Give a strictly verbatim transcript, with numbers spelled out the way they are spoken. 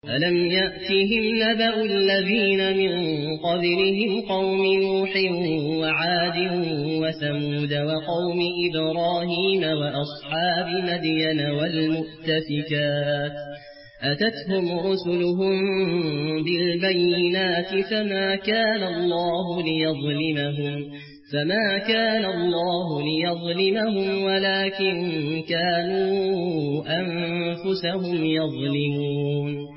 ألم يأتهم نبأ الذين من قبلهم قوم نوح وعاد وثمود وقوم إبراهيم وأصحاب مدين والمؤتفكات أتتهم رسلهم بالبينات فما كان الله ليظلمهم فما كان الله ليظلمهم ولكن كانوا أنفسهم يظلمون